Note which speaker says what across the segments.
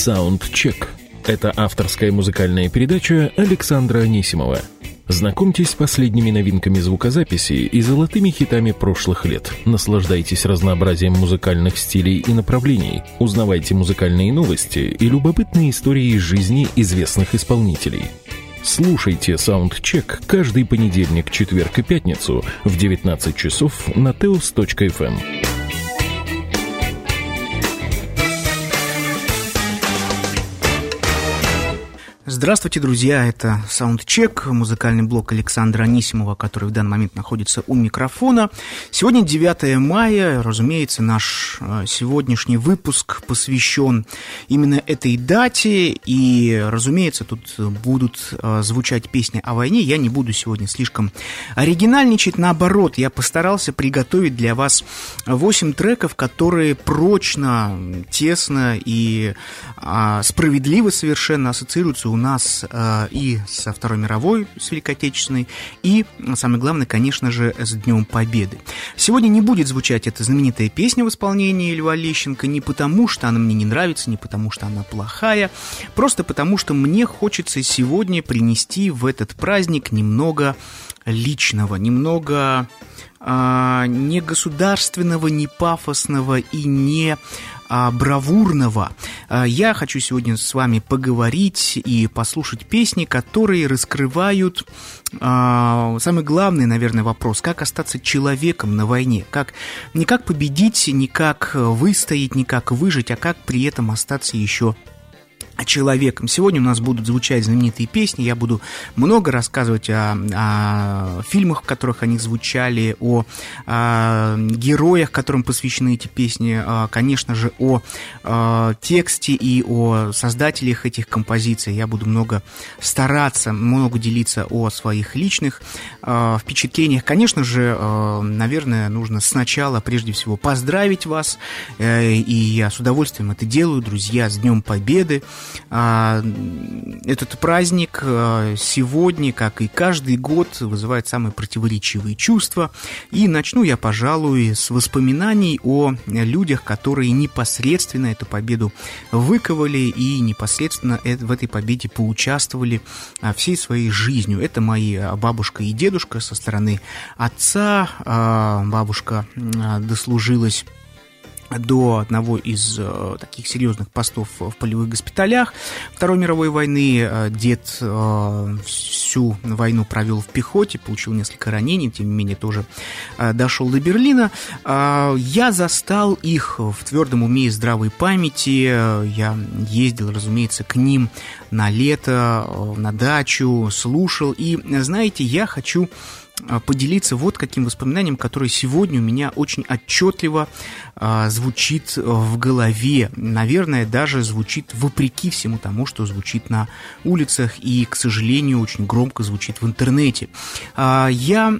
Speaker 1: Саундчек. Это авторская музыкальная передача Александра Анисимова. Знакомьтесь с последними новинками звукозаписи и золотыми хитами прошлых лет. Наслаждайтесь разнообразием музыкальных стилей и направлений. Узнавайте музыкальные новости и любопытные истории из жизни известных исполнителей. Слушайте Саундчек каждый понедельник, четверг и пятницу в 19 часов на teos.fm.
Speaker 2: Здравствуйте, друзья, это Саундчек, музыкальный блог Александра Анисимова, который в данный момент находится у микрофона. Сегодня 9 мая, разумеется, наш сегодняшний выпуск посвящен именно этой дате, и, разумеется, тут будут звучать песни о войне. Я не буду сегодня слишком оригинальничать, наоборот, я постарался приготовить для вас 8 треков, которые прочно, тесно и справедливо совершенно ассоциируются у нас и со Второй мировой, с Великой Отечественной, и, самое главное, конечно же, с Днем Победы. Сегодня не будет звучать эта знаменитая песня в исполнении Льва Лещенко не потому, что она мне не нравится, не потому, что она плохая, просто потому, что мне хочется сегодня принести в этот праздник немного личного, немного не государственного, не пафосного и не бравурного. Я хочу сегодня с вами поговорить и послушать песни, которые раскрывают самый главный, наверное, вопрос: как остаться человеком на войне, не как победить, не как выстоять, не как выжить, а как при этом остаться еще человеком. Сегодня у нас будут звучать знаменитые песни, я буду много рассказывать о фильмах, в которых они звучали, о героях, которым посвящены эти песни, конечно же, о тексте и о создателях этих композиций. Я буду много стараться, много делиться о своих личных впечатлениях. Конечно же, наверное, нужно сначала, прежде всего, поздравить вас, и я с удовольствием это делаю, друзья, с Днем Победы. Этот праздник сегодня, как и каждый год, вызывает самые противоречивые чувства. И начну я, пожалуй, с воспоминаний о людях, которые непосредственно эту победу выковали и непосредственно в этой победе поучаствовали всей своей жизнью. Это мои бабушка и дедушка со стороны отца. Бабушка дослужилась до одного из таких серьезных постов в полевых госпиталях Второй мировой войны. Дед всю войну провел в пехоте, получил несколько ранений, тем не менее тоже дошел до Берлина. Я застал их в твердом уме и здравой памяти. Я ездил, разумеется, к ним на лето, на дачу, слушал. И, знаете, я хочу поделиться вот каким воспоминанием, которое сегодня у меня очень отчетливо звучит в голове. Наверное, даже звучит вопреки всему тому, что звучит на улицах и, к сожалению, очень громко звучит в интернете. Я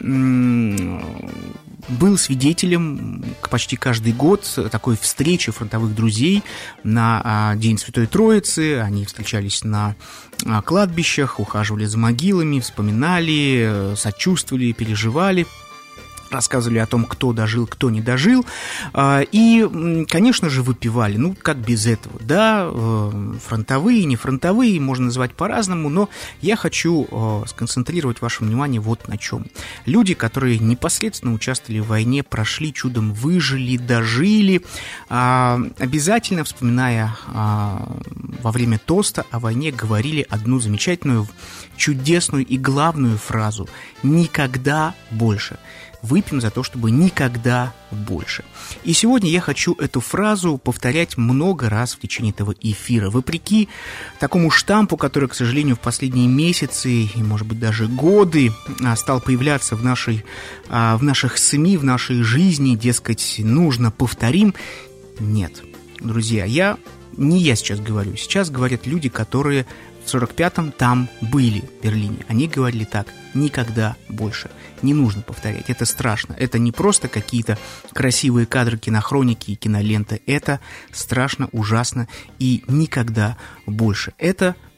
Speaker 2: был свидетелем почти каждый год такой встречи фронтовых друзей на День Святой Троицы. Они встречались на кладбищах, ухаживали за могилами, вспоминали, сочувствовали, переживали, рассказывали о том, кто дожил, кто не дожил, и, конечно же, выпивали, ну, как без этого, да, фронтовые, не фронтовые, можно называть по-разному, но я хочу сконцентрировать ваше внимание вот на чем. Люди, которые непосредственно участвовали в войне, прошли чудом, выжили, дожили, обязательно, вспоминая во время тоста о войне, говорили одну замечательную, чудесную и главную фразу: «Никогда больше». Выпьем за то, чтобы никогда больше. И сегодня я хочу эту фразу повторять много раз в течение этого эфира. Вопреки такому штампу, который, к сожалению, в последние месяцы и, может быть, даже годы стал появляться в наших СМИ, в нашей жизни, дескать, нужно повторим. Нет, друзья, не я сейчас говорю. Сейчас говорят люди, которые в 45-м там были, в Берлине. Они говорили так: никогда больше. Не нужно повторять, это страшно. Это не просто какие-то красивые кадры кинохроники и киноленты. Это страшно, ужасно и никогда больше. Это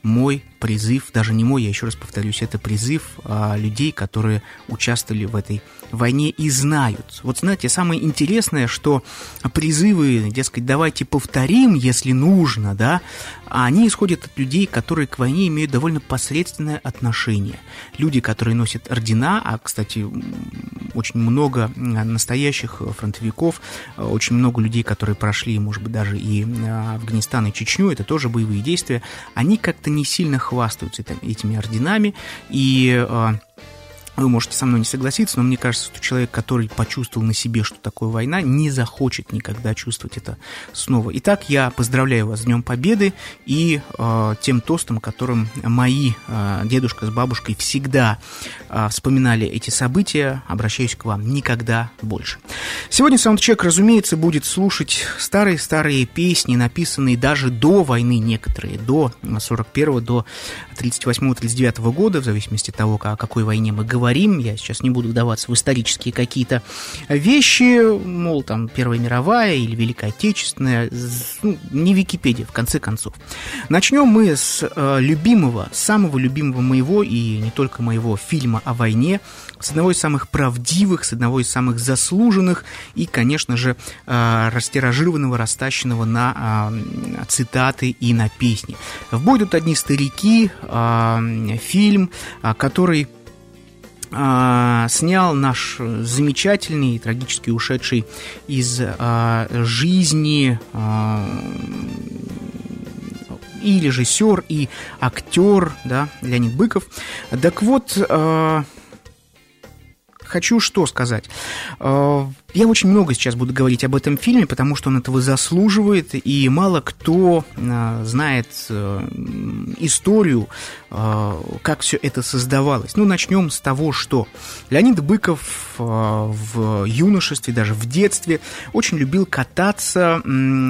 Speaker 2: мой призыв, даже не мой, я еще раз повторюсь, это призыв людей, которые участвовали в этой войне и знают. Вот знаете, самое интересное, что призывы, дескать, давайте повторим, если нужно, да, они исходят от людей, которые к войне имеют довольно посредственное отношение. Люди, которые носят ордена, а, кстати, очень много настоящих фронтовиков, очень много людей, которые прошли, может быть, даже и Афганистан, и Чечню, это тоже боевые действия, они как-то не сильно хвастаются этими орденами, и вы можете со мной не согласиться, но мне кажется, что человек, который почувствовал на себе, что такое война, не захочет никогда чувствовать это снова. Итак, я поздравляю вас с Днем Победы и тем тостом, которым мои дедушка с бабушкой всегда вспоминали эти события. Обращаюсь к вам: никогда больше. Сегодня саундчек, разумеется, будет слушать старые песни, написанные даже до войны некоторые, до 41-го, до 38-39 года, в зависимости от того, о какой войне мы говорим. Я сейчас не буду вдаваться в исторические какие-то вещи, мол, там, Первая мировая или Великая Отечественная, ну, не Википедия, в конце концов. Начнем мы с любимого, самого любимого моего, и не только моего, фильма о войне, с одного из самых правдивых, с одного из самых заслуженных и, конечно же, растиражированного, растащенного на цитаты и на песни. «В бой идут одни старики», фильм, который снял наш замечательный и трагически ушедший из жизни и режиссер, и актер, да, Леонид Быков. Так вот, хочу что сказать. Я очень много сейчас буду говорить об этом фильме, потому что он этого заслуживает, и мало кто знает историю, как все это создавалось. Ну, начнем с того, что Леонид Быков в юношестве, даже в детстве, очень любил кататься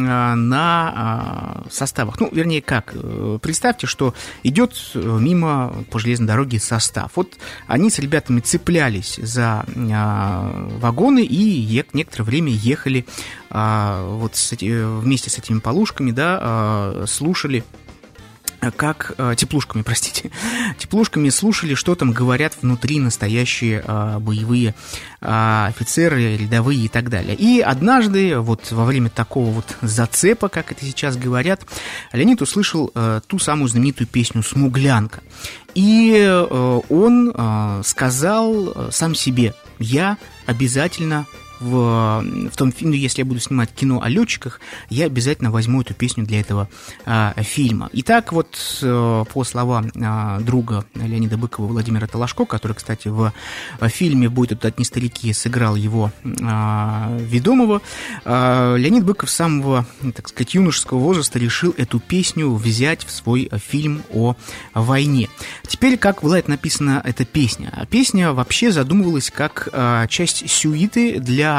Speaker 2: на составах. Ну, вернее, как? Представьте, что идет мимо по железной дороге состав. Вот они с ребятами цеплялись за вагоны и некоторое время ехали вот вместе с этими полушками, да, слушали, как теплушками слушали, что там говорят внутри настоящие боевые офицеры, рядовые и так далее. И однажды, вот во время такого вот зацепа, как это сейчас говорят, Леонид услышал ту самую знаменитую песню «Смуглянка». И он сказал сам себе: я обязательно в том фильме, если я буду снимать кино о летчиках, я обязательно возьму эту песню для этого фильма. Итак, вот по словам друга Леонида Быкова Владимира Талашко, который, кстати, в фильме «Бой идут одни старики» сыграл его ведомого, Леонид Быков с самого, так сказать, юношеского возраста решил эту песню взять в свой фильм о войне. Теперь, как была написана эта песня? Песня вообще задумывалась как часть сюиты для,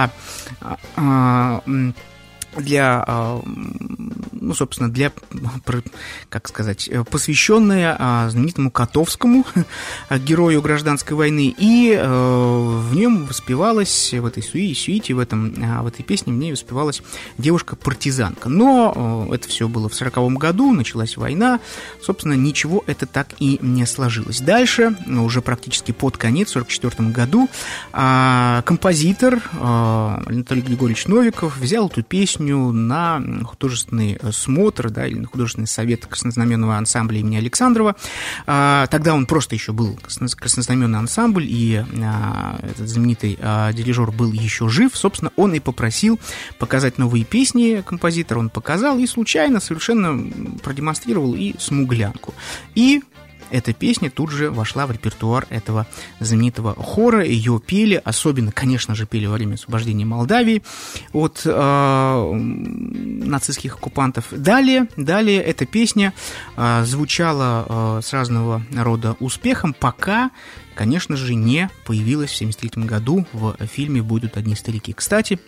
Speaker 2: ну, собственно, для, как сказать, посвященная знаменитому Котовскому, герою гражданской войны, и в нем воспевалась, в этой сюите, в этой песне в ней воспевалась девушка-партизанка. Но это все было в 40-м году, началась война, собственно, ничего это так и не сложилось. Дальше, уже практически под конец, в 1944 году, композитор Анатолий Григорьевич Новиков взял эту песню на художественный смотр, да, или на художественный совет краснознаменного ансамбля имени Александрова. Тогда он просто еще был краснознаменный ансамбль, и этот знаменитый дирижер был еще жив. Собственно, он и попросил показать новые песни композитора. Он показал и случайно совершенно продемонстрировал и «Смуглянку». И эта песня тут же вошла в репертуар этого знаменитого хора. Ее пели, особенно, конечно же, пели во время освобождения Молдавии от нацистских оккупантов. Далее эта песня звучала с разного рода успехом, пока, конечно же, не появилась в 1973 году в фильме «Бой идут одни старики». Кстати,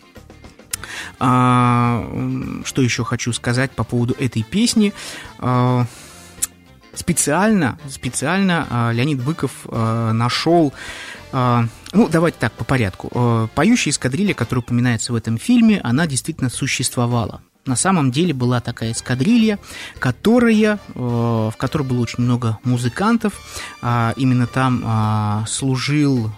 Speaker 2: что еще хочу сказать по поводу этой песни. Специально Леонид Быков нашел... Ну, давайте так, по порядку. Поющая эскадрилья, которая упоминается в этом фильме, она действительно существовала. на самом деле была такая эскадрилья, в которой было очень много музыкантов. Именно там служил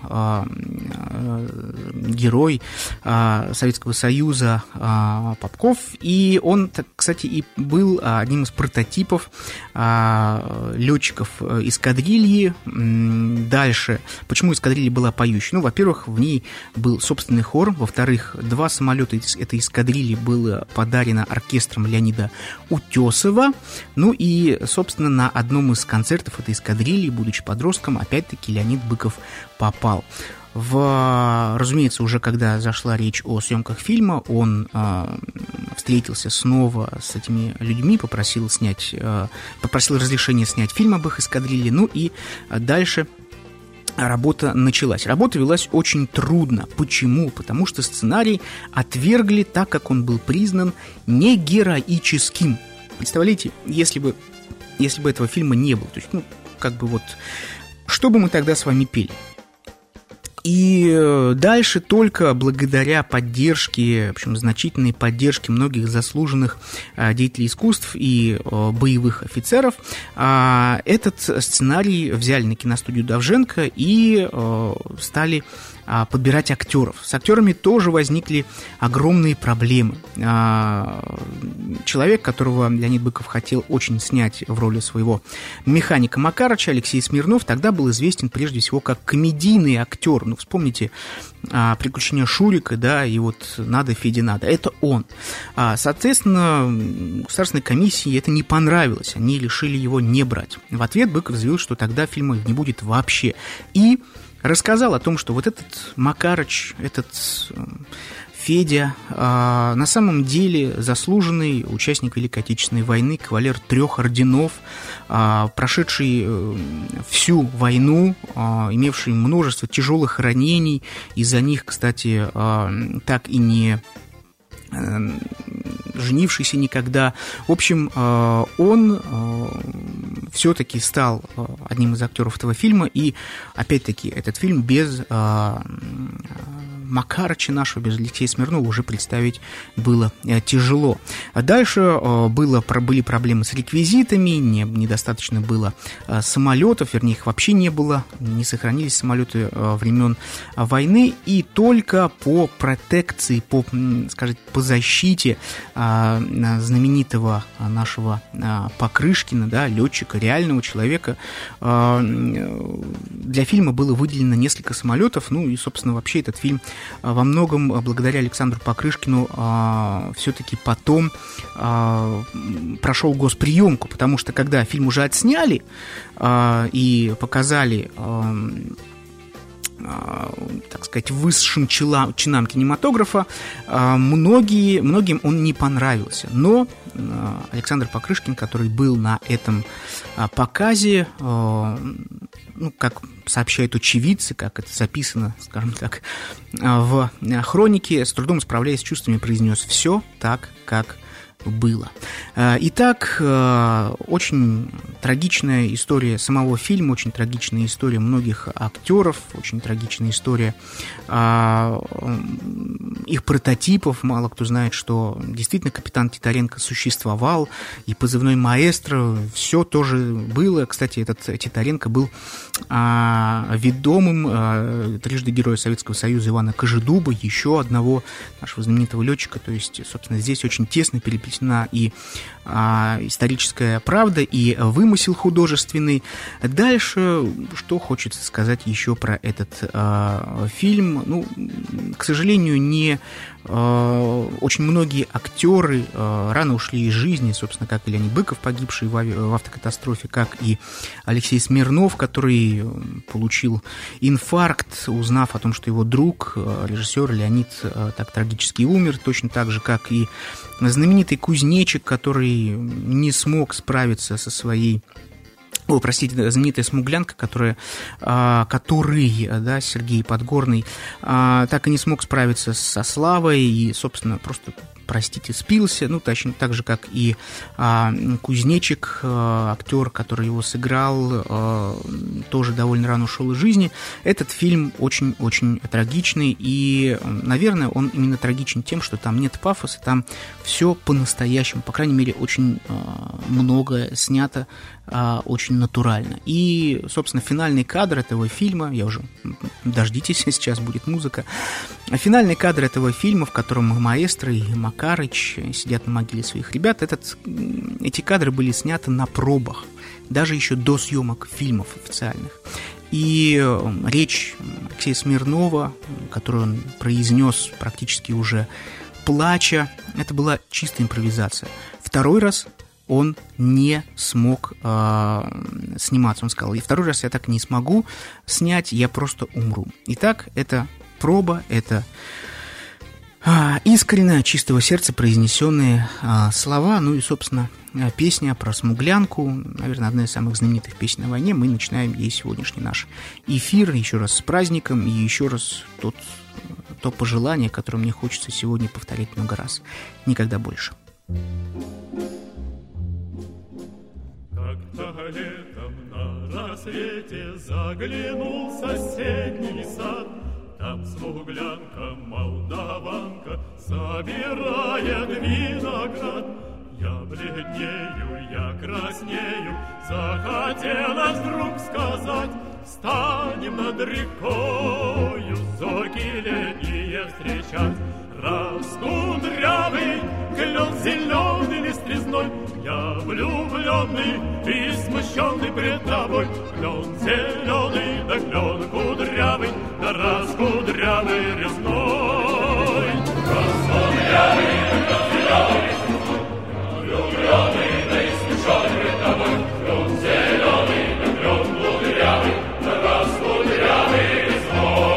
Speaker 2: герой Советского Союза Попков, и он, кстати, и был одним из прототипов летчиков эскадрильи. Дальше, почему эскадрилья была поющей? Во-первых, в ней был собственный хор, во-вторых, 2 самолета этой эскадрильи было подарено оркестром Леонида Утесова. И, собственно, на одном из концертов этой эскадрильи, будучи подростком, опять-таки Леонид Быков попал. Разумеется, уже когда зашла речь о съемках фильма, он встретился снова с этими людьми, попросил разрешения снять фильм об их эскадрилье, и дальше работа началась. Работа велась очень трудно. Почему? Потому что сценарий отвергли, так как он был признан негероическим. Представляете, если бы этого фильма не было, то есть, что бы мы тогда с вами пели? И дальше только благодаря поддержке, в общем, значительной поддержке многих заслуженных деятелей искусств и боевых офицеров, этот сценарий взяли на киностудию Довженко и стали подбирать актеров. С актерами тоже возникли огромные проблемы. Человек, которого Леонид Быков хотел очень снять в роли своего механика Макарыча, Алексей Смирнов, тогда был известен прежде всего как комедийный актер. Вспомните «Приключения Шурика», да, и «Надо, Федя, надо». Это он. Соответственно, государственной комиссии это не понравилось. Они решили его не брать. В ответ Быков заявил, что тогда фильма не будет вообще. И рассказал о том, что этот Макарыч, этот Федя, на самом деле заслуженный участник Великой Отечественной войны, кавалер 3 орденов, прошедший всю войну, имевший множество тяжелых ранений, из-за них, кстати, так и не женившийся никогда. В общем, он все-таки стал одним из актеров этого фильма, и, опять-таки, этот фильм без Макарыча нашего, без Алексея Смирнова уже представить было тяжело. Дальше были проблемы с реквизитами, недостаточно было самолетов, вернее, их вообще не было, не сохранились самолеты времен войны, и только по протекции, по защите знаменитого нашего Покрышкина, да, летчика, реального человека, для фильма было выделено несколько самолетов, и, собственно, вообще этот фильм во многом благодаря Александру Покрышкину все-таки потом прошел госприемку, потому что когда фильм уже отсняли и показали, так сказать, высшим чинам кинематографа, многим он не понравился. Но Александр Покрышкин, который был на этом показе, как сообщают очевидцы, как это записано, скажем так, в хронике, с трудом справляясь с чувствами, произнес «все так, как было». Итак, очень трагичная история самого фильма, очень трагичная история многих актеров, очень трагичная история их прототипов. Мало кто знает, что действительно капитан Титаренко существовал, и позывной «Маэстро», все тоже было. Кстати, этот Титаренко был ведомым трижды Героя Советского Союза Ивана Кожедуба, еще одного нашего знаменитого летчика. То есть, собственно, здесь очень тесно переплетена и историческая правда, и вымысел художественный. Дальше, что хочется сказать еще про этот фильм. К сожалению, очень многие актеры рано ушли из жизни, собственно, как и Леонид Быков, погибший в автокатастрофе, как и Алексей Смирнов, который получил инфаркт, узнав о том, что его друг, режиссер Леонид, так трагически умер, точно так же, как и знаменитый кузнечик, который не смог справиться со своей... знаменитая смуглянка, который, Сергей Подгорный, так и не смог справиться со славой и, собственно, просто простите, спился, ну, точно так же, как и Кузнечик, актер, который его сыграл, тоже довольно рано ушел из жизни. Этот фильм очень-очень трагичный, и, наверное, он именно трагичен тем, что там нет пафоса, там все по-настоящему, по крайней мере, очень многое снято очень натурально. И, собственно, финальный кадр этого фильма, дождитесь, сейчас будет музыка, финальный кадр этого фильма, в котором маэстро и Макарыч сидят на могиле своих ребят, эти кадры были сняты на пробах, даже еще до съемок фильмов официальных. И речь Алексея Смирнова, которую он произнес практически уже плача, это была чистая импровизация. Второй раз он не смог сниматься. Он сказал: и второй раз я так не смогу снять, я просто умру. Итак, это проба, это искренне, от чистого сердца произнесенные слова, ну и, собственно, песня про смуглянку, наверное, одна из самых знаменитых песен о войне. Мы начинаем ей сегодняшний наш эфир. Еще раз с праздником и еще раз то пожелание, которое мне хочется сегодня повторять много раз. Никогда больше.
Speaker 3: Как-то летом на рассвете заглянул в соседний сад. Там смуглянка, молдаванка собирает виноград. Я бледнею, я краснею, захотелось вдруг сказать: встанем над рекою, зорьки летние встречать. Раскудрявый клен зеленый лист-резной, я влюбленный и смущенный пред тобой. Клен зеленый, да клен кудрявый, да раскудрявый резной. Раскудрявый, да клен зеленый лист-резной, я влюбленный, да и смущенный пред тобой. Клен зеленый, да клен кудрявый, да раскудрявый резной.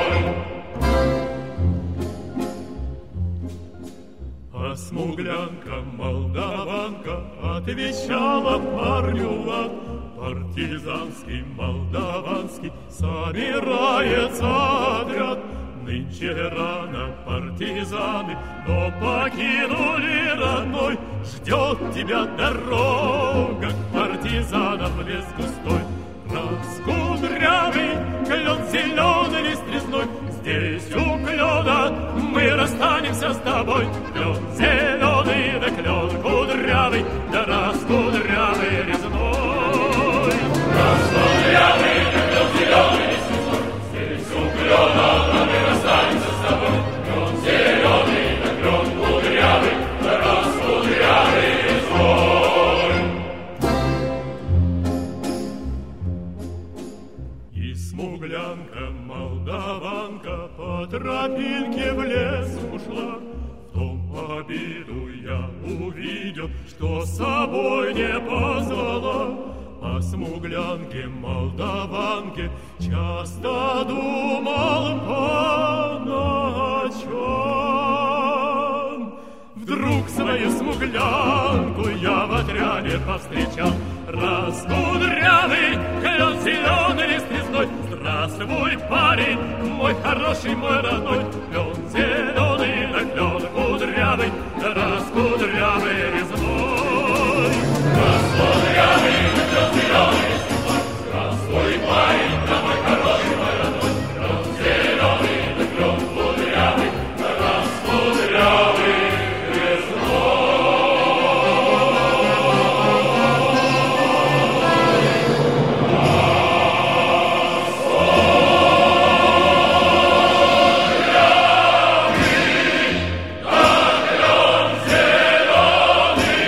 Speaker 3: А смуглянка, молдаванка отвечала парню в лад: партизанский, молдаванский собирается отряд. Нынче рано партизаны, но покинули родной. Ждет тебя дорога к партизанам в лес густой. Раскудрявый клен зеленый лист-резной, здесь у клена мы расстанемся с тобой. Клен зеленый, да клен кудрявый, да раскудрявый резной. Раскудрявый, да клен зеленый лист-резной, здесь у клена мы расстанемся с тобой. Клен зеленый, да клен кудрявый, да раскудрявый резной. Смуглянка, молдаванка по тропинке в лес ушла. В том обиду я увидел, что с собой не позвала. О смуглянке, молдаванке часто думал по ночам. Вдруг свою смуглянку я в отряде повстречал. Раскудрявый клен зеленый лист-резной, здравствуй, парень, мой хороший, мой родной. Клен зеленый, да клен кудрявый, да раскудрявый резной. Раскудрявый клен зеленый лист-резной, здравствуй, парень, да мой хороший, мой родной. Клен зеленый, да клен кудрявый, да раскудрявый резной. Зеленый,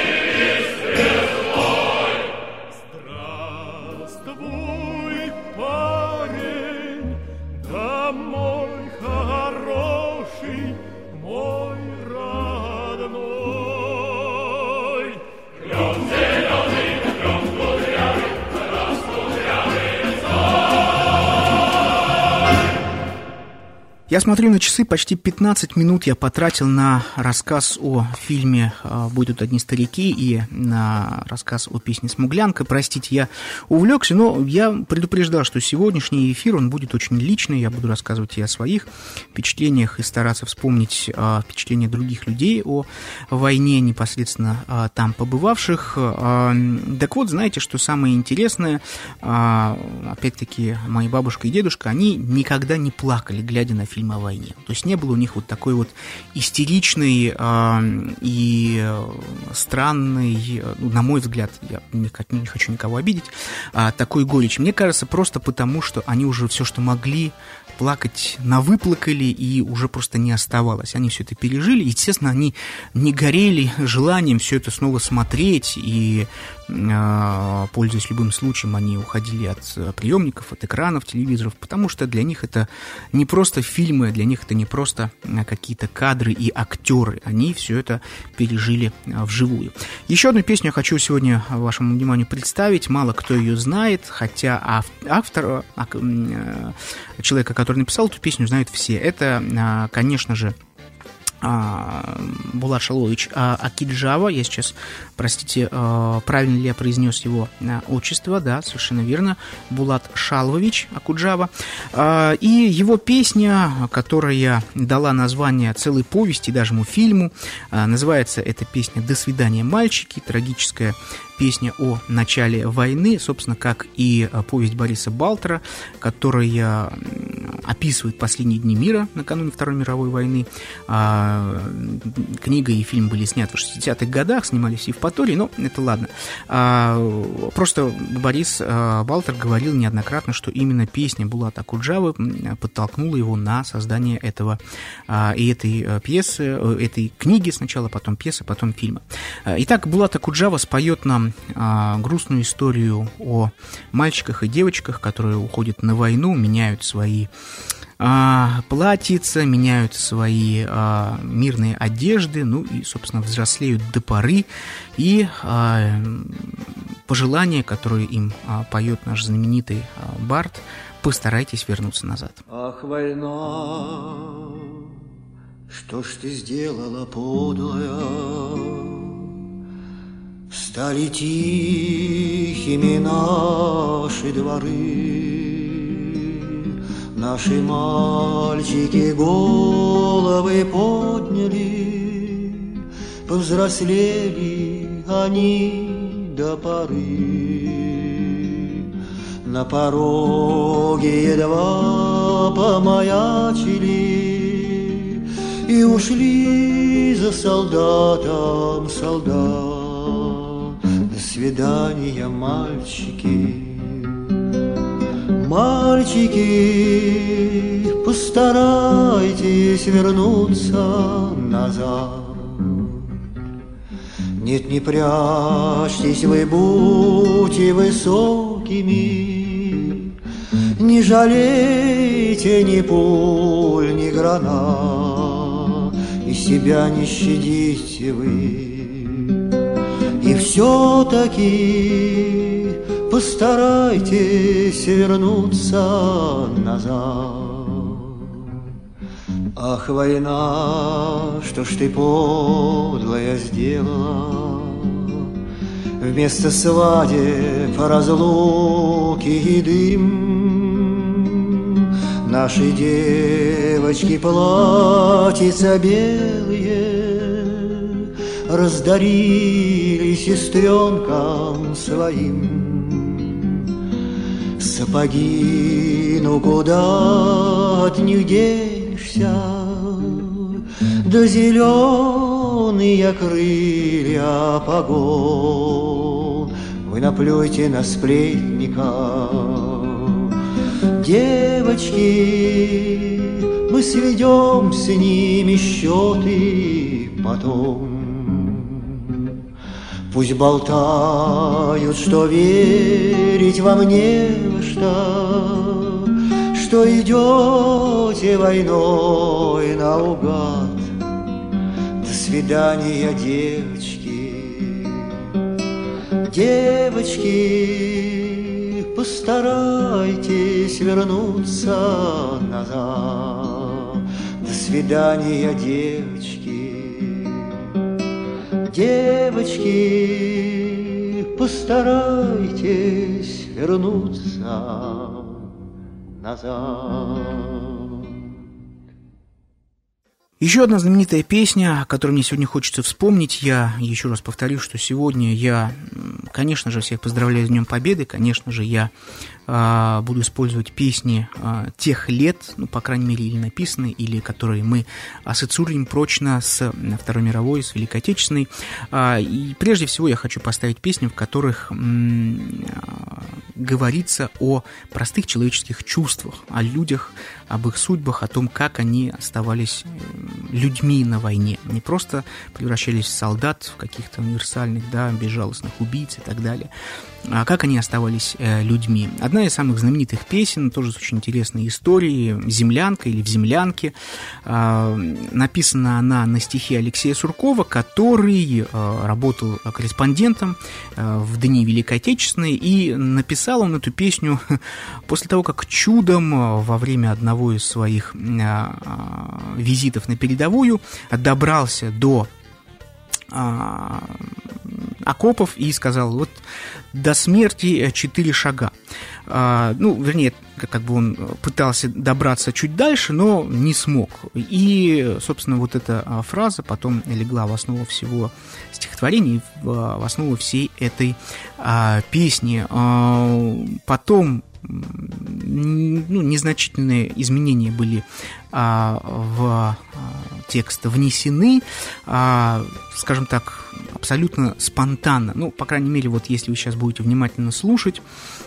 Speaker 2: Я смотрю на часы, почти 15 минут я потратил на рассказ о фильме «Будут одни старики» и на рассказ о песне «Смуглянка». Простите, я увлекся, но я предупреждал, что сегодняшний эфир, он будет очень личный, я буду рассказывать и о своих впечатлениях, и стараться вспомнить впечатления других людей о войне, непосредственно там побывавших. Так вот, знаете, что самое интересное, опять-таки, моя бабушка и дедушка, они никогда не плакали, глядя на фильм о войне. То есть не было у них вот такой вот истеричной и странной, на мой взгляд, я не хочу никого обидеть, такой горечи. Мне кажется, просто потому, что они уже все, что могли, плакать навыплакали, и уже просто не оставалось. Они все это пережили, естественно, они не горели желанием все это снова смотреть, и, пользуясь любым случаем, они уходили от приемников, от экранов, телевизоров, потому что для них это не просто фильмы, для них это не просто какие-то кадры и актеры, они все это пережили вживую. Еще одну песню я хочу сегодня вашему вниманию представить, мало кто ее знает, хотя автор, человека, который написал эту песню, знают все. Это, конечно же, Булат Шалович Акиджава. Я сейчас, простите, правильно ли я произнес его отчество, да, совершенно верно, Булат Шалович Акуджава. И его песня, которая дала название целой повести, даже фильму, называется эта песня «До свидания, мальчики», трагическая песня о начале войны, собственно, как и повесть Бориса Балтера, которая описывает последние дни мира накануне Второй мировой войны. Книга и фильм были сняты в 60-х годах, снимались в Евпатории, но это ладно. Просто Борис Балтер говорил неоднократно, что именно песня Булата Акуджавы подтолкнула его на создание этого и этой пьесы, этой книги сначала, потом пьесы, потом фильма. Итак, Булат Акуджава споет нам грустную историю о мальчиках и девочках, которые уходят на войну, меняют свои платьица, меняют свои мирные одежды, ну и, собственно, взрослеют до поры, и пожелания, которые им поет наш знаменитый бард: постарайтесь вернуться назад.
Speaker 4: Ах, война, что ж ты сделала, подлая? Стали тихими наши дворы, наши мальчики головы подняли, повзрослели они до поры. На пороге едва помаячили и ушли за солдатом солдат. До свидания, мальчики, мальчики, постарайтесь вернуться назад. Нет, не прячьтесь вы, будьте высокими, не жалейте ни пуль, ни гранат, и себя не щадите вы. И все-таки постарайтесь вернуться назад. Ах, война, что ж ты подлая сделала? Вместо свадеб, разлуки и дым наши девочки платьица белые раздарили сестренкам своим. Сапоги, ну куда от них денешься? Да зеленые крылья погон вы наплюйте на сплетника. Девочки, мы сведем с ними счеты потом. Пусть болтают, что верить вам не во что идете войной наугад. До свидания, девочки, девочки, постарайтесь вернуться назад. свидания, девочки. Девочки, постарайтесь вернуться назад.
Speaker 2: Еще одна знаменитая песня, о которой мне сегодня хочется вспомнить. Я еще раз повторю, что сегодня я, конечно же, всех поздравляю с Днем Победы. Конечно же, я буду использовать песни тех лет, ну, по крайней мере, или написанные, или которые мы ассоциируем прочно с Второй мировой, с Великой Отечественной. И прежде всего я хочу поставить песни, в которых говорится о простых человеческих чувствах, о людях, об их судьбах, о том, как они оставались людьми на войне. Не просто превращались в солдат, в каких-то универсальных, да, безжалостных убийц и так далее, а как они оставались людьми. Одна из самых знаменитых песен, тоже с очень интересной историей, «Землянка» или «В землянке». Написана она на стихи Алексея Суркова, который работал корреспондентом в дни Великой Отечественной, и написал он эту песню после того, как чудом во время одного из своих визитов на передовую добрался до окопов и сказал: вот до смерти 4 шага. Ну, вернее, как бы он пытался добраться чуть дальше, но не смог. И, собственно, вот эта фраза потом легла в основу всего стихотворения, в основу всей этой песни. Потом незначительные изменения были в текст внесены, скажем так, абсолютно спонтанно. Ну, по крайней мере, вот если вы сейчас будете внимательно слушать,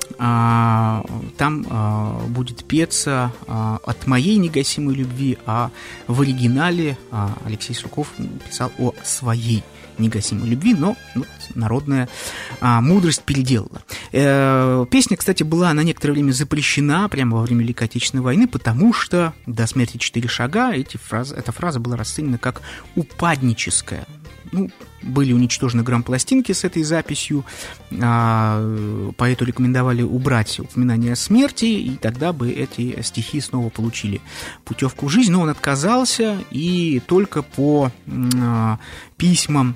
Speaker 2: там будет петься «От моей негасимой любви», а в оригинале Алексей Сурков писал о своей негасимой любви, но вот, народная мудрость переделала. Песня, кстати, была на некоторое время запрещена прямо во время Великой Отечественной войны, потому что до смерти 4 шага эта фраза была расценена как упадническая. Ну, были уничтожены грампластинки с этой записью, поэту рекомендовали убрать упоминание о смерти, и тогда бы эти стихи снова получили путевку в жизнь, но он отказался, и только по письмам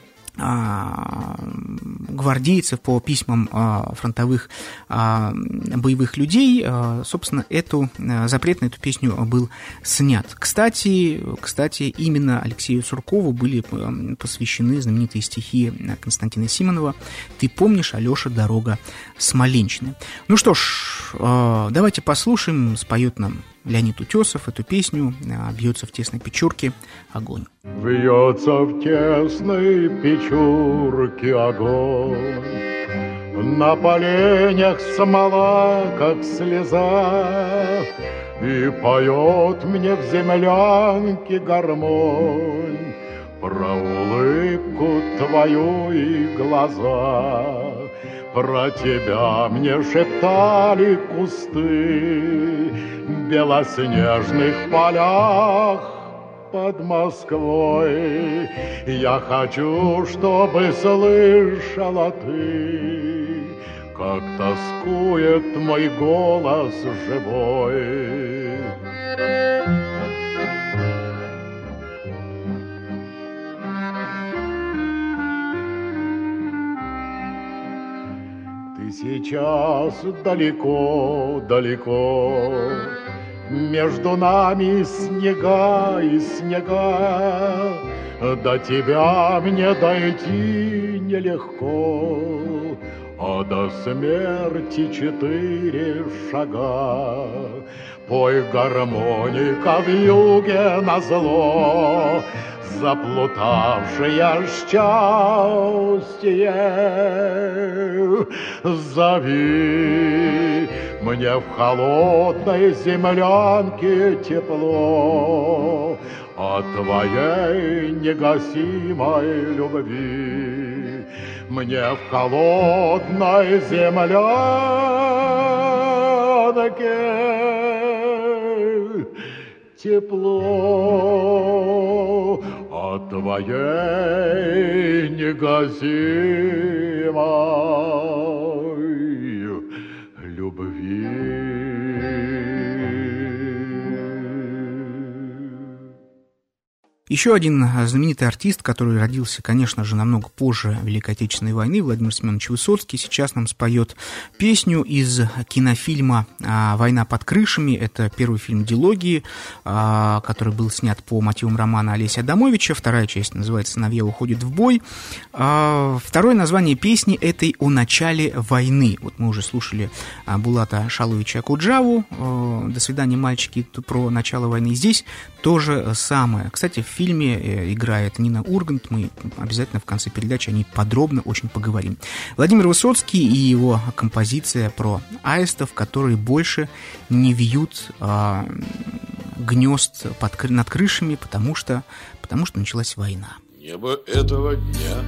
Speaker 2: гвардейцев, по письмам фронтовых боевых людей, собственно, запрет на эту песню был снят. Кстати, именно Алексею Суркову были посвящены знаменитые стихи Константина Симонова «Ты помнишь, Алеша, дорога Смоленщины». Ну что ж, давайте послушаем, споет нам Леонид Утесов эту песню «Бьется в тесной печурке огонь».
Speaker 3: Бьется в тесной печурке огонь, на поленях смола, как слеза, и поет мне в землянке гармонь про улыбку твою и глаза. Про тебя мне шептали кусты в белоснежных полях под Москвой. Я хочу, чтобы слышала ты, как тоскует мой голос живой. Сейчас далеко-далеко, между нами снега и снега, до тебя мне дойти нелегко, а до смерти 4 шага. Пой, гармоника, в юге назло, заплутавшее счастье. Зови мне в холодной землянке тепло от твоей негасимой любви. Мне в холодной землянке тепло от твоей негасимой любви.
Speaker 2: Еще один знаменитый артист, который родился, конечно же, намного позже Великой Отечественной войны, Владимир Семенович Высоцкий, сейчас нам споет песню из кинофильма «Война под крышами». Это первый фильм дилогии, который был снят по мотивам романа Олеся Адамовича. Вторая часть называется «Сыновья уходят в бой». Второе название песни этой «О начале войны». Вот мы уже слушали Булата Шаловича Акуджаву «До свидания, мальчики», про начало войны. Здесь то же самое. Кстати, в фильме играет Нина Ургант. Мы обязательно в конце передачи о ней подробно очень поговорим. Владимир Высоцкий и его композиция про аистов, которые больше не вьют гнезд над крышами, потому что началась война.
Speaker 5: Небо этого дня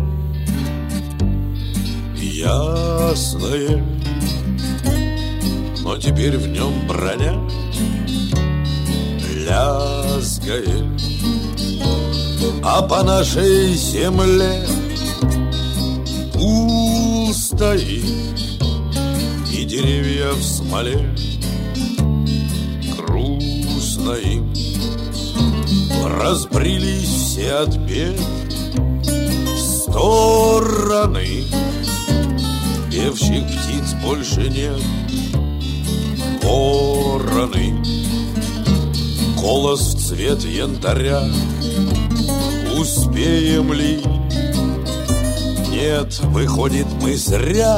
Speaker 5: ясное, но теперь в нем броня лязгает, а по нашей земле гул стоит, и деревья в смоле. Грустно им, разбрелись все от бед в стороны, певчих птиц больше нет. Вороны, голос в цвет янтаря, успеем ли? Нет, выходит, мы зря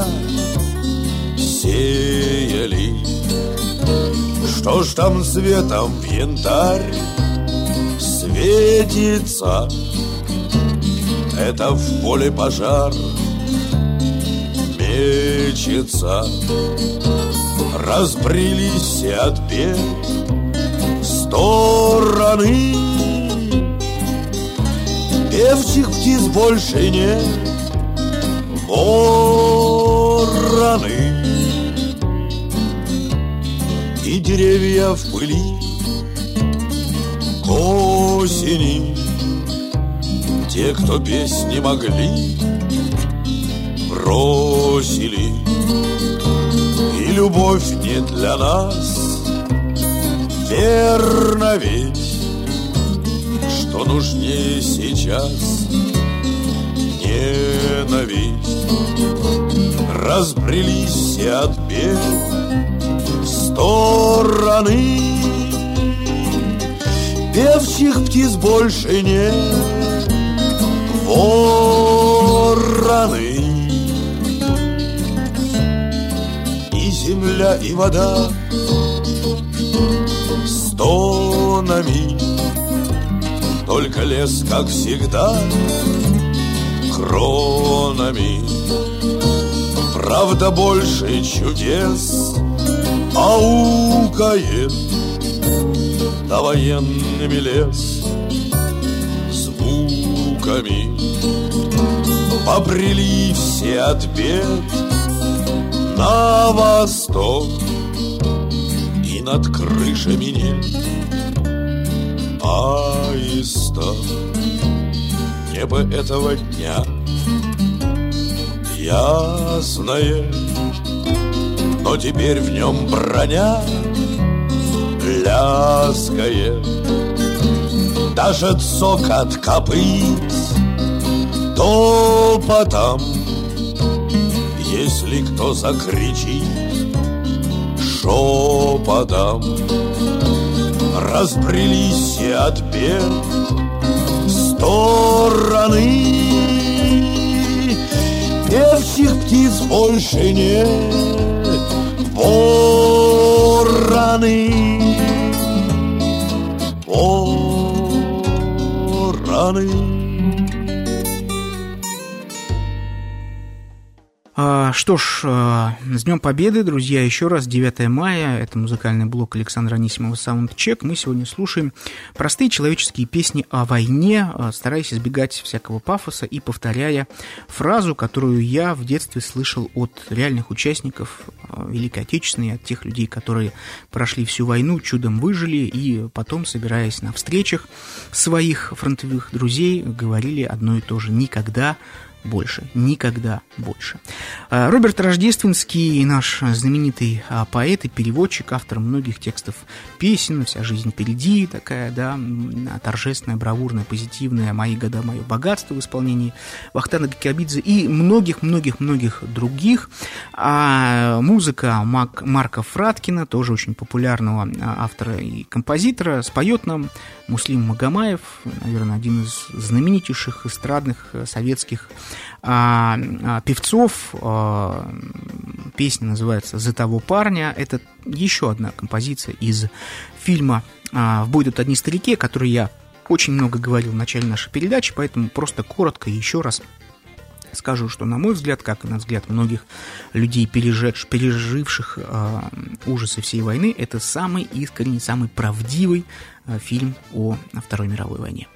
Speaker 5: сеяли. Что ж там цветом в янтарь светится? Это в поле пожар мечется. Разбрелись все от бед в стороны, певчих птиц больше нет. Вороны и деревья в пыли к осени. Те, кто петь не могли, бросили. И любовь не для нас, верно ведь, что нужнее сейчас ненависть. Разбрелись все от бед в стороны, певчих птиц больше нет. Вороны и земля, и вода стонами, только лес, как всегда, кронами. Правда, больше чудес аукает, да военными лес звуками. Побрели все от бед на восток, и над крышами нет аиста. Небо этого дня ясное, но теперь в нем броня лязгает. Даже цокот копыт топотом, если кто закричит шепотом. Разбрелись все от бед в стороны, певчих птиц больше нет. Вороны, вороны.
Speaker 2: Что ж, с Днем Победы, друзья, еще раз, 9 мая, это музыкальный блок Александра Анисимова «Саундчек». Мы сегодня слушаем простые человеческие песни о войне, стараясь избегать всякого пафоса и повторяя фразу, которую я в детстве слышал от реальных участников Великой Отечественной, от тех людей, которые прошли всю войну, чудом выжили, и потом, собираясь на встречах своих фронтовых друзей, говорили одно и то же: «Никогда больше, никогда больше. Роберт Рождественский, наш знаменитый поэт и переводчик, автор многих текстов песен, «Вся жизнь впереди», такая, да, торжественная, бравурная, позитивная, «Мои года, мое богатство» в исполнении Вахтанга Кикабидзе и многих-многих-многих других. А музыка Марка Фраткина, тоже очень популярного автора и композитора, споет нам Муслим Магомаев, наверное, один из знаменитейших эстрадных советских певцов. Песня называется «За того парня». Это еще одна композиция из фильма «В бой идут одни старики», о которой я очень много говорил в начале нашей передачи, поэтому просто коротко еще раз скажу, что, на мой взгляд, как и на взгляд многих людей, переживших ужасы всей войны, это самый искренний, самый правдивый фильм о Второй мировой войне.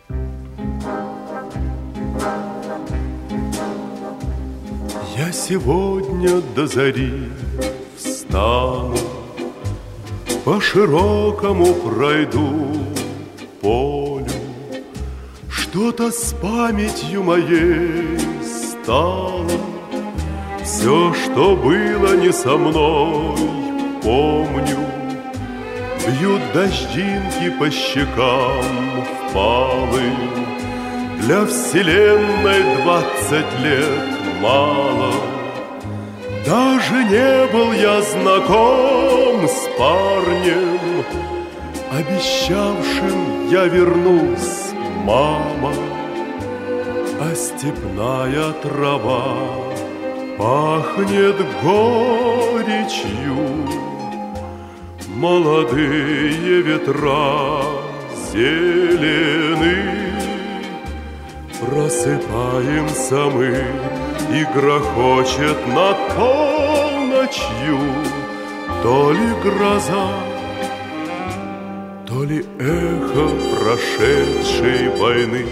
Speaker 3: Я сегодня до зари встану, по широкому пройду полю, что-то с памятью моей стало, все, что было не со мной, помню. Бьют дождинки по щекам впалым, для вселенной 20 лет мало. Даже не был я знаком с парнем, обещавшим я вернусь, мама. А степная трава пахнет горечью, молодые ветра зелены. Просыпаемся мы, и грохочет над полночью то ли гроза, то ли эхо прошедшей войны.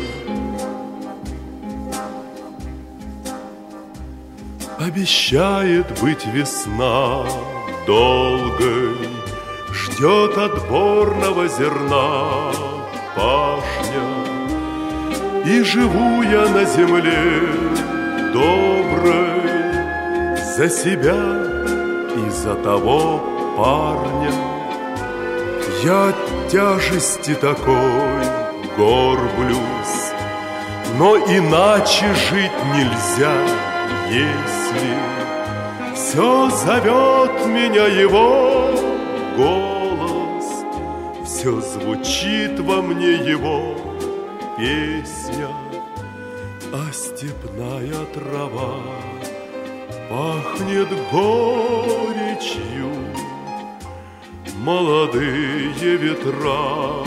Speaker 3: Обещает быть весна долгой, ждет отборного зерна пашня. И живу я на земле доброй за себя и за того парня. Я от тяжести такой горблюсь, но иначе жить нельзя, если все зовет меня его голос, все звучит во мне его песня. А степная трава пахнет горечью, молодые ветра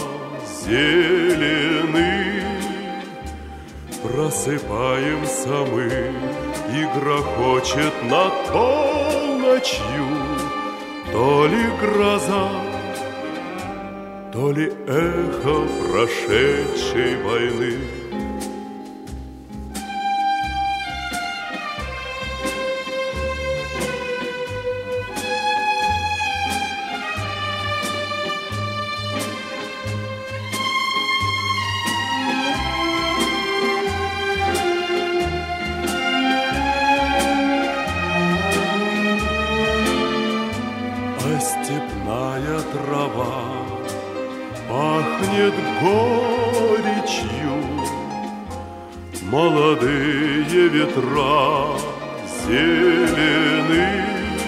Speaker 3: зелены. Просыпаемся мы, и грохочет над полночью то ли гроза, то ли эхо прошедшей войны. Степная трава пахнет горечью, молодые ветра зелены.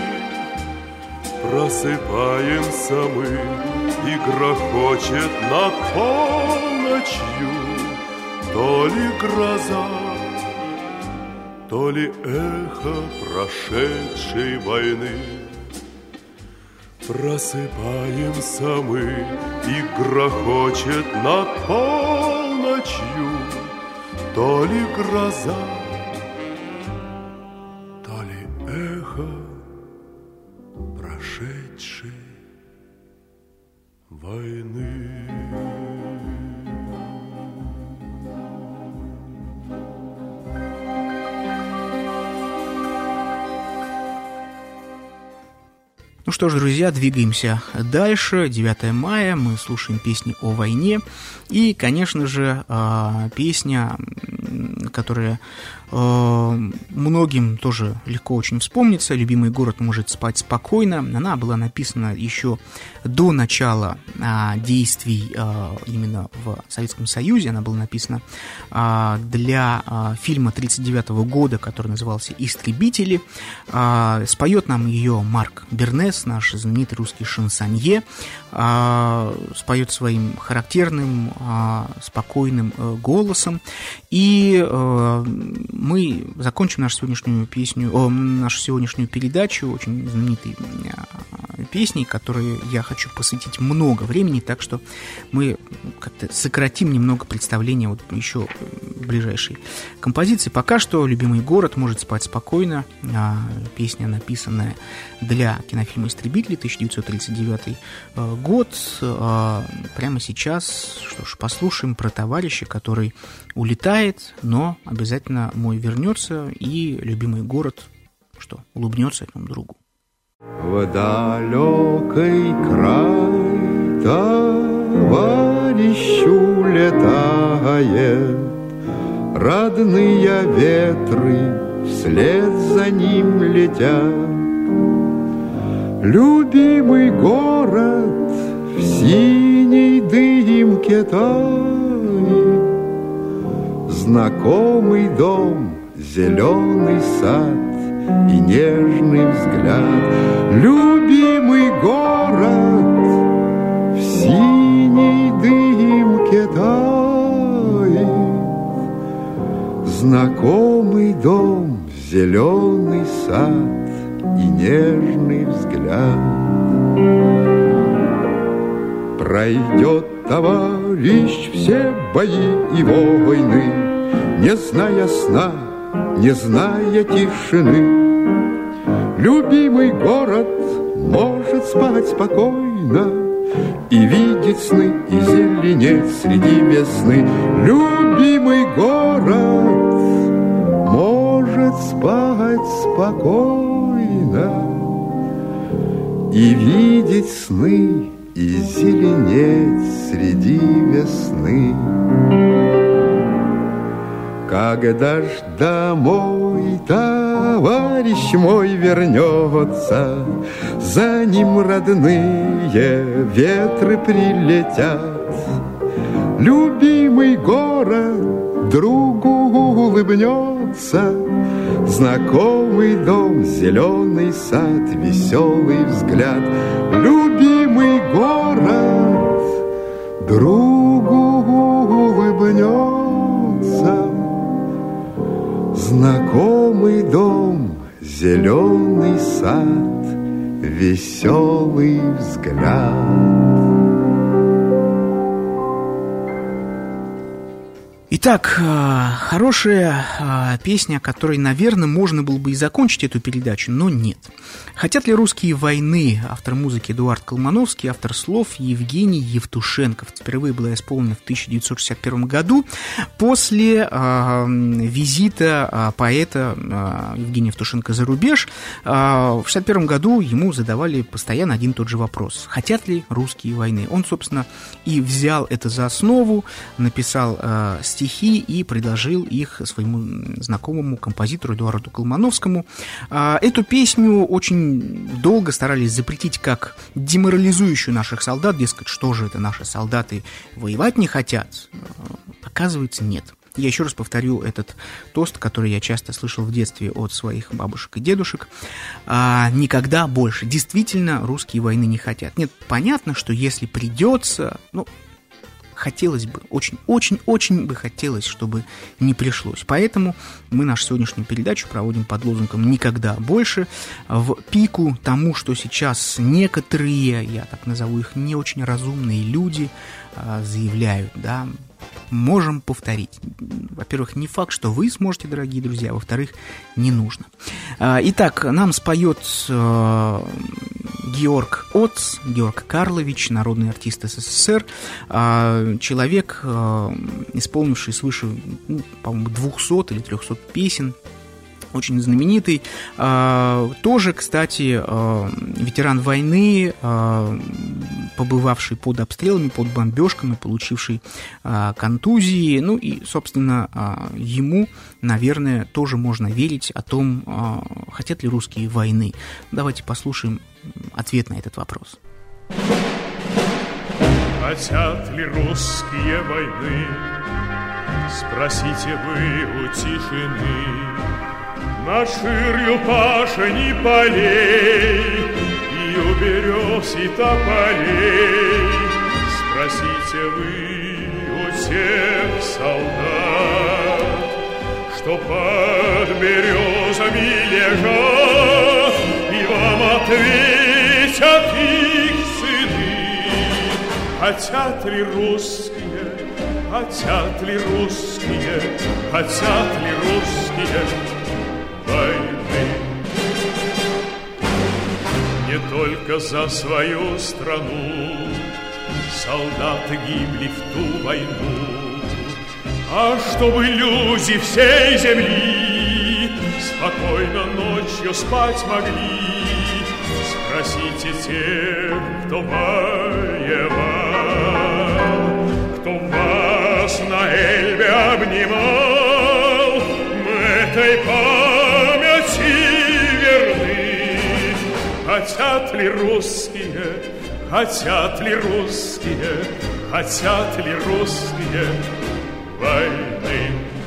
Speaker 3: Просыпаемся мы, и грохочет над полночью то ли гроза, то ли эхо прошедшей войны. Просыпаемся мы, и грохочет над полночью то ли гроза, то ли эхо прошедшей войны.
Speaker 2: Ну что ж, друзья, двигаемся дальше. 9 мая, мы слушаем песни о войне. И, конечно же, песня, которая многим тоже легко очень вспомнится. «Любимый город может спать спокойно». Она была написана еще до начала действий именно в Советском Союзе. Она была написана для фильма 1939 года, который назывался «Истребители». Споет нам ее Марк Бернес, наш знаменитый русский шансонье. Споет своим характерным, спокойным голосом. И мы закончим нашу сегодняшнюю передачу очень знаменитой песней, которой я хочу посвятить много времени, так что мы как-то сократим немного представления вот еще ближайшей композиции. Пока что «Любимый город может спать спокойно». Песня, написанная для кинофильма «Истребители», 1939 год. Прямо сейчас, что ж, послушаем про товарища, который улетает, но обязательно мой вернется, и любимый город, что, улыбнется этому другу.
Speaker 5: В далекий край товарищу летает, родные ветры вслед за ним летят. Любимый город в синей дымке тает, знакомый дом, зеленый сад и нежный взгляд. Любимый город в синей дымке тает, знакомый дом, зеленый сад и нежный взгляд. Пройдет товарищ все бои и войны, не зная сна, не зная тишины. Любимый город может спать спокойно и видеть сны, и зеленеть среди весны. Любимый город может спать спокойно и видеть сны, и зеленеть среди весны. Когда ж домой товарищ мой вернется, за ним родные ветры прилетят. Любимый город другу улыбнется, знакомый дом, зеленый сад, веселый взгляд. Любимый город другу улыбнется, знакомый дом, зеленый сад, веселый взгляд.
Speaker 2: Итак, хорошая песня, которой, наверное, можно было бы и закончить эту передачу, но нет. «Хотят ли русские войны»? Автор музыки Эдуард Колмановский, автор слов Евгений Евтушенков. Впервые была исполнена в 1961 году после визита поэта Евгения Евтушенко за рубеж. В 1961 году ему задавали постоянно один и тот же вопрос: хотят ли русские войны? Он, собственно, и взял это за основу, написал стихи и предложил их своему знакомому композитору Эдуарду Колмановскому. Эту песню очень долго старались запретить как деморализующую наших солдат, дескать, что же это, наши солдаты воевать не хотят? Оказывается, нет. Я еще раз повторю этот тост, который я часто слышал в детстве от своих бабушек и дедушек. Никогда больше. Действительно, русские войны не хотят. Нет, понятно, что если придется, хотелось бы, очень-очень-очень бы хотелось, чтобы не пришлось. Поэтому мы нашу сегодняшнюю передачу проводим под лозунгом «Никогда больше», в пику тому, что сейчас некоторые, я так назову их, не очень разумные люди заявляют, да. Можем повторить. Во-первых, не факт, что вы сможете, дорогие друзья, а во-вторых, не нужно. Итак, нам споет Георг Оц, Георг Карлович, народный артист СССР, человек, исполнивший свыше, по-моему, 200 или 300 песен очень знаменитый, тоже, кстати, ветеран войны, побывавший под обстрелами, под бомбежками, получивший контузии, ну и, собственно, ему, наверное, тоже можно верить о том, хотят ли русские войны. Давайте послушаем ответ на этот вопрос.
Speaker 3: Хотят ли русские войны? Спросите вы у тишины. Над ширью пашни полей и у берез и тополей. Спросите вы у тех солдат, что под березами лежат, и вам ответят их сыны. Хотят ли русские, хотят ли русские, хотят ли русские войны? Не только за свою страну солдаты гибли в ту войну, а чтобы люди всей земли спокойно ночью спать могли. Спросите тех, кто воевал, кто вас на Эльбе обнимал, мы этой памяти верны. Хотят ли русские, хотят ли русские, хотят ли русские войны?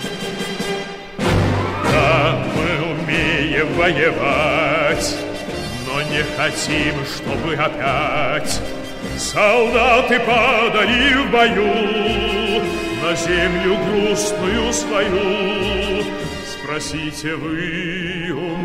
Speaker 3: Да, мы умеем воевать, но не хотим, чтобы опять солдаты падали в бою на землю грустную свою. Спросите вы у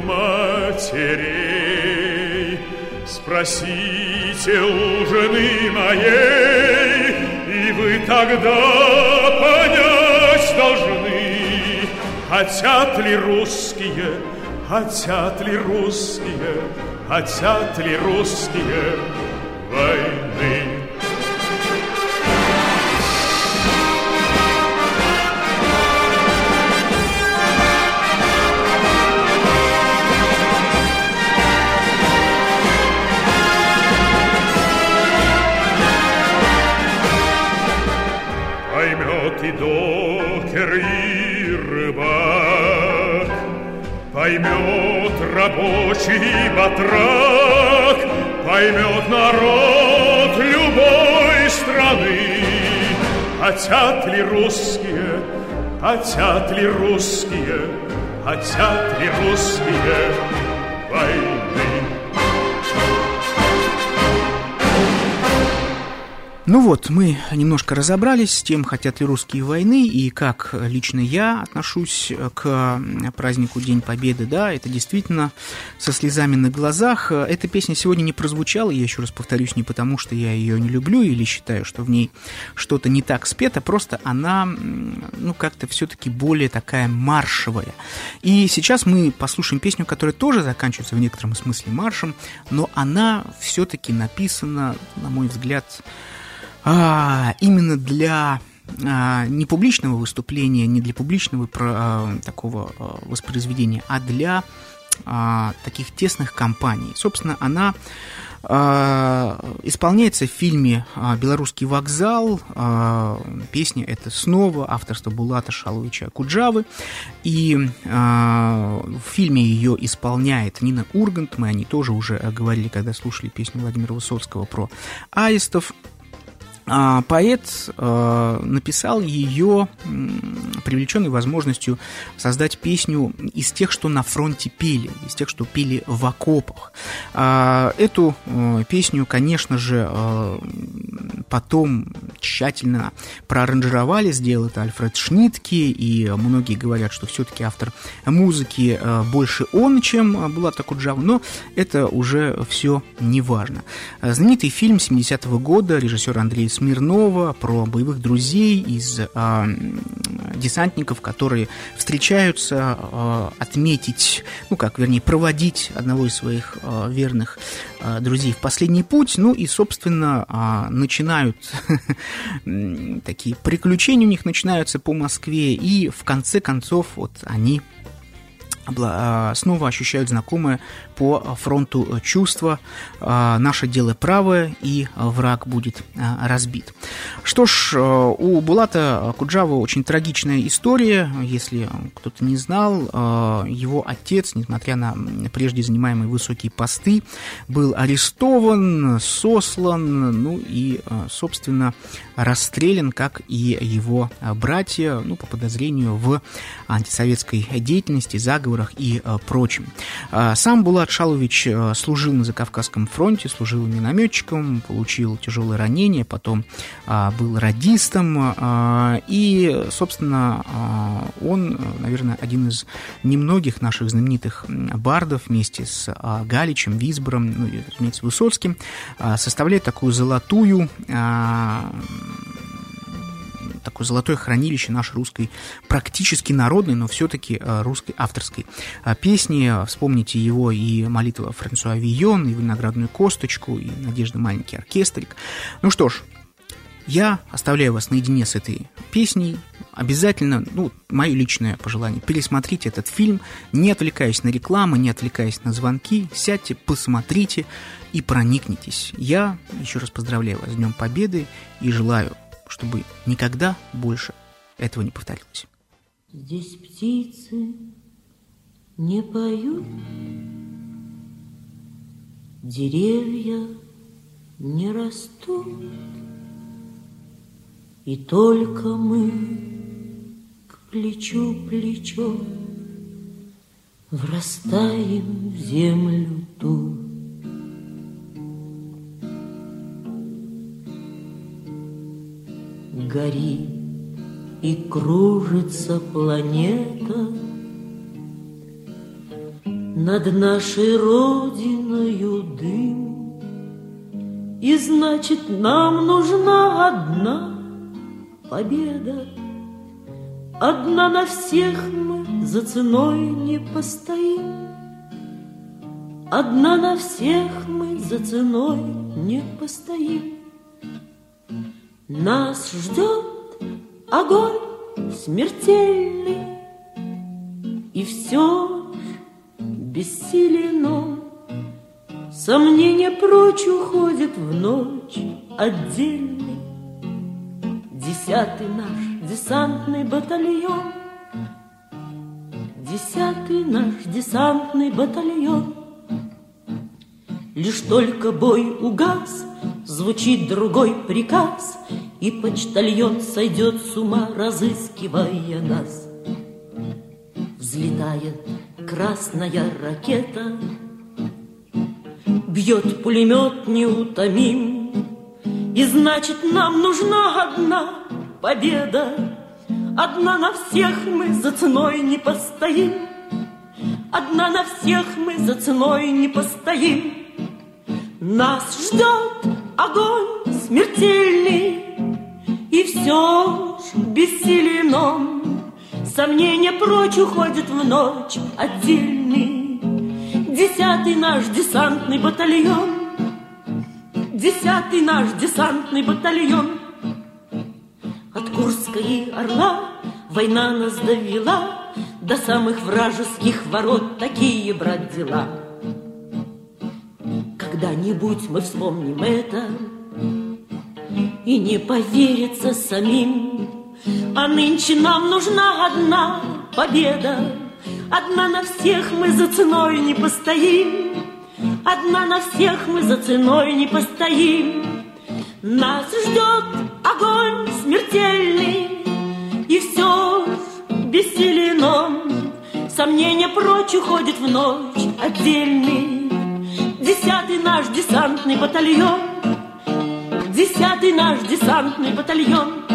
Speaker 3: матерей, спросите у жены моей, и вы тогда понять должны, хотят ли русские, хотят ли русские, хотят ли русские войны? Поймет и докер, и рыбак, поймет рабочий и батрак, поймет народ любой страны. Хотят ли русские, хотят ли русские, хотят ли русские войны?
Speaker 2: Ну вот, мы немножко разобрались с тем, хотят ли русские войны, и как лично я отношусь к празднику День Победы. Да, это действительно со слезами на глазах. Эта песня сегодня не прозвучала, я еще раз повторюсь, не потому, что я ее не люблю или считаю, что в ней что-то не так спето, просто она, ну, как-то все-таки более такая маршевая. И сейчас мы послушаем песню, которая тоже заканчивается в некотором смысле маршем, но она все-таки написана, на мой взгляд, именно для не публичного выступления, не для публичного такого воспроизведения, а для таких тесных компаний. Собственно, она исполняется в фильме «Белорусский вокзал». Песня эта снова авторство Булата Шаловича Акуджавы. И в фильме ее исполняет Нина Ургант. Мы о ней тоже уже говорили, когда слушали песню Владимира Высоцкого про аистов. Поэт написал ее, привлеченный возможностью создать песню из тех, что на фронте пели, из тех, что пели в окопах. Эту песню, конечно же, потом тщательно проаранжировали, сделал это Альфред Шнитке, и многие говорят, что все-таки автор музыки больше он, чем Булат Акуджава, но это уже все не важно. Знаменитый фильм 70-го года режиссера Андрея Смирнова про боевых друзей из десантников, которые встречаются отметить, проводить одного из своих верных друзей в последний путь, ну и, собственно, начинают такие приключения у них начинаются по Москве, и в конце концов вот они снова ощущают знакомое по фронту чувства. Наше дело правое, и враг будет разбит. Что ж, у Булата Акуджавы очень трагичная история. Если кто-то не знал, его отец, несмотря на прежде занимаемые высокие посты, был арестован, сослан, ну и, собственно, расстрелян, как и его братья, ну, по подозрению в антисоветской деятельности, заговорах и прочем. Сам Булат Шалович служил на Закавказском фронте, служил минометчиком, получил тяжелое ранение, потом был радистом, и, собственно, он, наверное, один из немногих наших знаменитых бардов вместе с Галичем, Висбором, ну и, разумеется, Высоцким, составляет такое золотое хранилище нашей русской, практически народной, но все-таки русской авторской песни. Вспомните его и молитва Франсуа Вийон, и виноградную косточку, и Надежда маленький оркестрик. Ну что ж, я оставляю вас наедине с этой песней. Обязательно, ну, мое личное пожелание, пересмотрите этот фильм, не отвлекаясь на рекламу, не отвлекаясь на звонки, сядьте, посмотрите и проникнитесь. Я еще раз поздравляю вас с Днем Победы и желаю, чтобы никогда больше этого не повторилось.
Speaker 6: Здесь птицы не поют, деревья не растут, и только мы к плечу плечо врастаем в землю ту. Горит и кружится планета над нашей родиною дым, и значит, нам нужна одна победа. Одна на всех мы за ценой не постоим, одна на всех мы за ценой не постоим. Нас ждет огонь смертельный, и все бессилен он. Сомнения прочь уходят в ночь отдельный. 10-й наш десантный батальон, 10-й наш десантный батальон. Лишь только бой угас, звучит другой приказ, и почтальон сойдет с ума, разыскивая нас. Взлетает красная ракета, бьет пулемет неутомим, и значит, нам нужна одна победа. Одна на всех мы за ценой не постоим, одна на всех мы за ценой не постоим. Нас ждет огонь смертельный, и все ж бессилен он. Сомнения прочь уходят в ночь отдельный. 10-й наш десантный батальон, 10-й наш десантный батальон. От Курска и Орла война нас довела до самых вражеских ворот. Такие, брат, дела. Когда-нибудь мы вспомним это, и не поверится самим. А нынче нам нужна одна победа. Одна на всех мы за ценой не постоим, одна на всех мы за ценой не постоим. Нас ждет огонь смертельный, и все бессилен он. Сомнения прочь уходят в ночь отдельный. 10-й наш десантный батальон, 10-й наш десантный батальон.